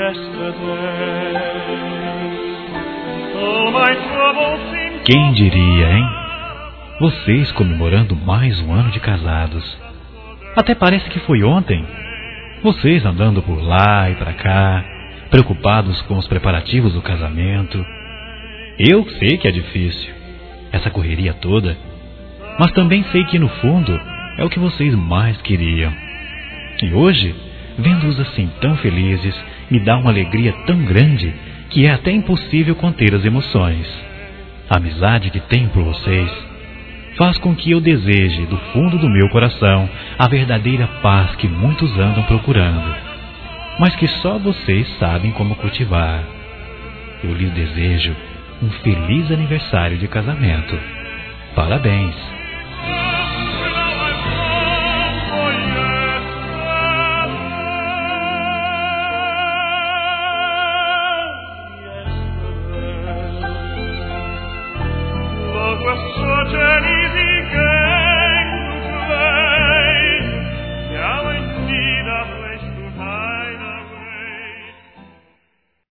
Quem diria, hein? Vocês comemorando mais um ano de casados. Até parece que foi ontem. Vocês andando por lá e pra cá, preocupados com os preparativos do casamento. Eu sei que é difícil, essa correria toda, mas também sei que no fundo é o que vocês mais queriam. E hoje, vendo-os assim tão felizes, me dá uma alegria tão grande que é até impossível conter as emoções. A amizade que tenho por vocês faz com que eu deseje do fundo do meu coração a verdadeira paz que muitos andam procurando, mas que só vocês sabem como cultivar. Eu lhes desejo um feliz aniversário de casamento. Parabéns!